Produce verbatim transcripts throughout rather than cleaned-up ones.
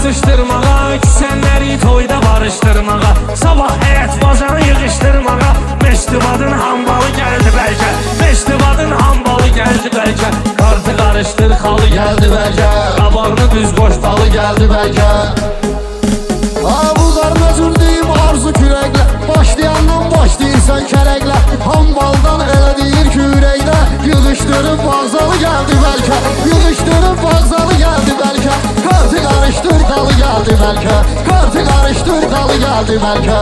qızışdırmağa, küsənləri toyda barışdırmağa, sabah həyət bacanı yığışdırmağa, meştibadın hambalı gəldi bəlkə, meştibadın hambalı gəldi bəlkə, kartı qarışdır xalı gəldi bəlkə, qabarını düz qoş balı gəldi bəlkə. Bu qarnacur deyim arzu kürəklə, başlayandan başlayırsan kərəklə, hambaldan elə deyir ki ürəklə, yığışdırıb bağzalı gəldi bəlkə, yığışdırıb bağzalı gəldi bəlkə, kartı qarışdır qalı gəldi bəlkə, kartı qarışdır qalı gəldi bəlkə.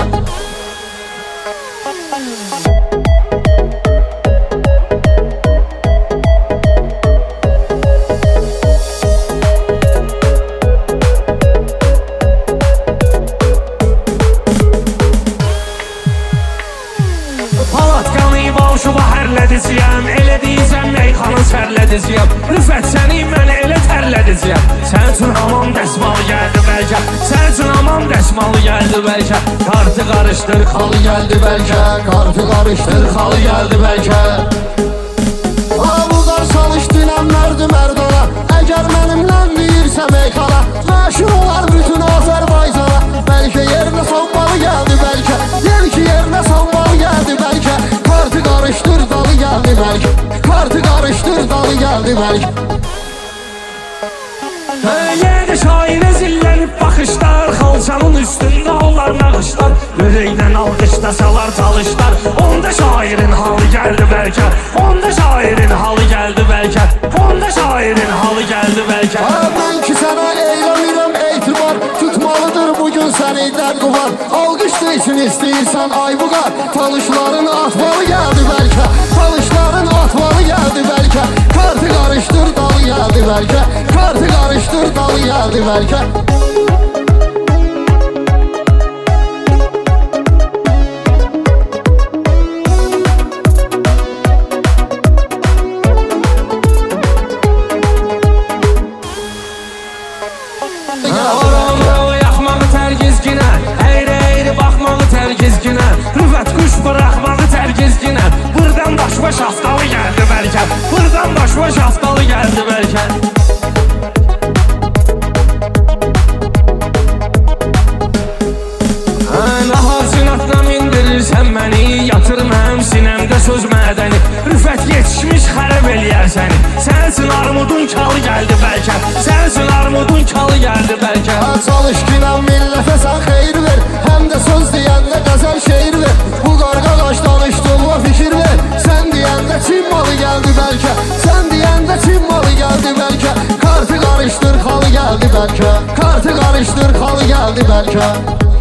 Şuba hərlədəcəyəm, elə deyəcəm meyxanı sərlədəcəyəm, Rüfət səni mənə elə tərlədəcəyəm. Sən üçün hamam dəsmalı gəldi bəlkə, sən üçün hamam dəsmalı gəldi bəlkə, kartı qarışdır xalı gəldi bəlkə, kartı qarışdır xalı gəldi bəlkə. Bu qar çalışdınam mərdi mərdana, əgər mənimlə deyirsə meyxana, məşhur olar bütün Azərbaycana, bəlkə yerinə savmalı gəldi bəlkə, yer ki yerinə savmalı gəldi bəlkə, kartı qarışdır dalı gəldi bəlkə, kartı qarışdır dalı gəldi bəlkə. Yenə şairə zillənib baxışlar, xalçanın üstündə onlar nağışlar, ürəkdən alqışlasalar çalışlar, onda şairin halı gəldi bəlkə, onda şairin halı gəldi bəlkə, onda şairin halı gəldi bəlkə. Mən ki sənə eyləmirəm etibar, tutmalıdır bugün sənəkdən quvar, alqışlı üçün istəyirsən ay bu qar, talışların atmalı gəldi bəlkə, talışların atmalı gəldi bəlkə, kartı qarışdır dalı gəldi bəlkə, kartı qarışdır dalı gəldi bəlkə. Rüfət quş bıraxmağı tərgizginə, buradan daşva şaftalı gəldi bəlkə, buradan daşva şaftalı gəldi bəlkə. Nahacınatla mindirirsən məni, yatır mənim sinəmdə söz mədəni, Rüfət yetişmiş xərəb eləyər səni, sən üçün armudun kalı gəldi bəlkə, sən üçün armudun kalı gəldi bəlkə. Çalış ki nə millətə sən xeyir ver, həm də söz deyəndə qəzəl şeir ver, bu qarqalaş danışdığıma fikir ver, sən deyəndə Çin malı gəldi bəlkə, sən deyəndə Çin malı gəldi bəlkə, kartı qarışdır xalı gəldi bəlkə, kartı qarışdır xalı gəldi bəlkə.